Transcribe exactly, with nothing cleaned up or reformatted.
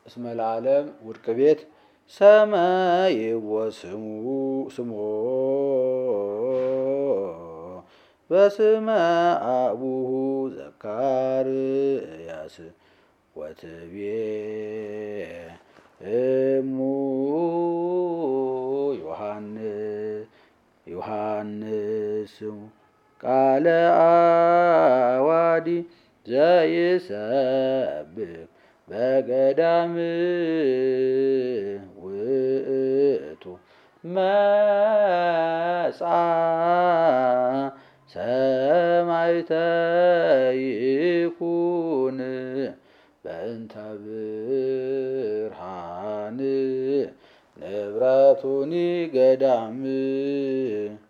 እስመ ለዓለም ውድቅ ቤት ሰመይዎ ስሞ በስመ አቡሁ ዘካርያስ ወትቤ እሙ ዮሐንስ ቃለ አዋዲ ዘይሰብክ በገዳም ውእቱ መጻ ሰማዕተ ይኩን በእንተ ብርሃን ንብረቱኒ ገዳም